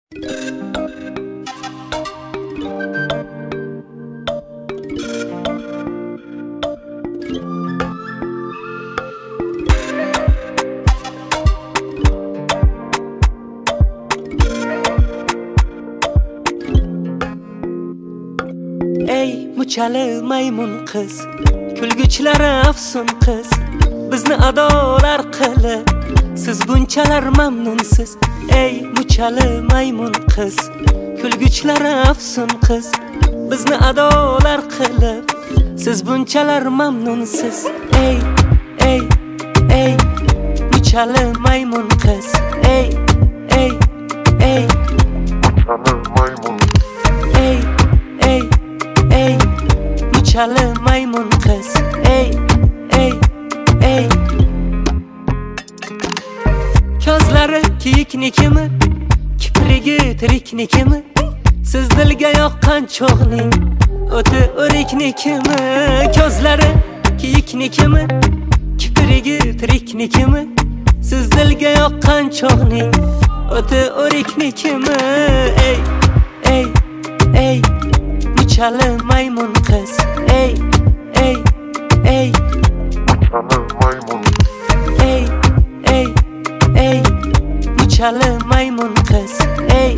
Ey muchali maymun qiz, kulguchlari afsun qiz, bizni adolar qilib, siz bunchalar mamnunsiz. Ey muchali maymun qiz, kulguchlari afsun qiz, bizni adolar qilib, siz bunchalar mamnunsiz. Ey muchali maymun qiz, ey muchali maymun qiz, ey ko'zlari kiyiknikimi, kiprigi tiriknikimi, siz dilga yoqqan cho'g'ning o'ti o'riknikimi? Ko'zlari kiyiknikimi, kiprigi tiriknikimi, siz dilga yoqqan cho'g'ning o'ti o'riknikimi? Ey muchali maymun qiz, ey muchali maymun qiz, ey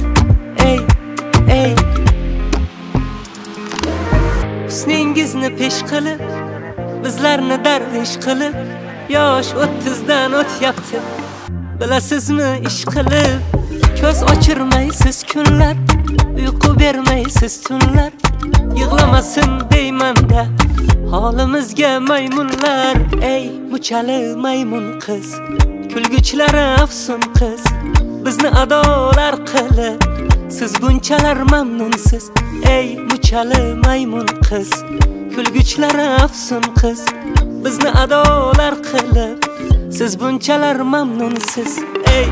husningizni pesh qilib, bizlarni darvish qilib, yosh 30dan o'tyapti, bilasizmi ish qilib. Ko'z ochirmaysiz kunlar, uyqu bermaysiz tunlar, yig'lamasin deymanda holimizga maymunlar. Ey muchali maymun qiz, kulguchlari afsun qiz, bizni adolar qilib, siz bunchalar mamnunsiz. Ey muchali maymun qiz, kulguchlari afsun qiz, bizni adolar qilib, siz bunchalar mamnunsiz. Ey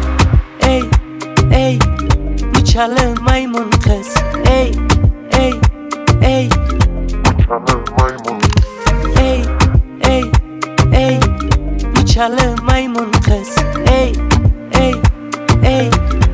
muchali maymun qiz, ey muchali maymun qiz, ey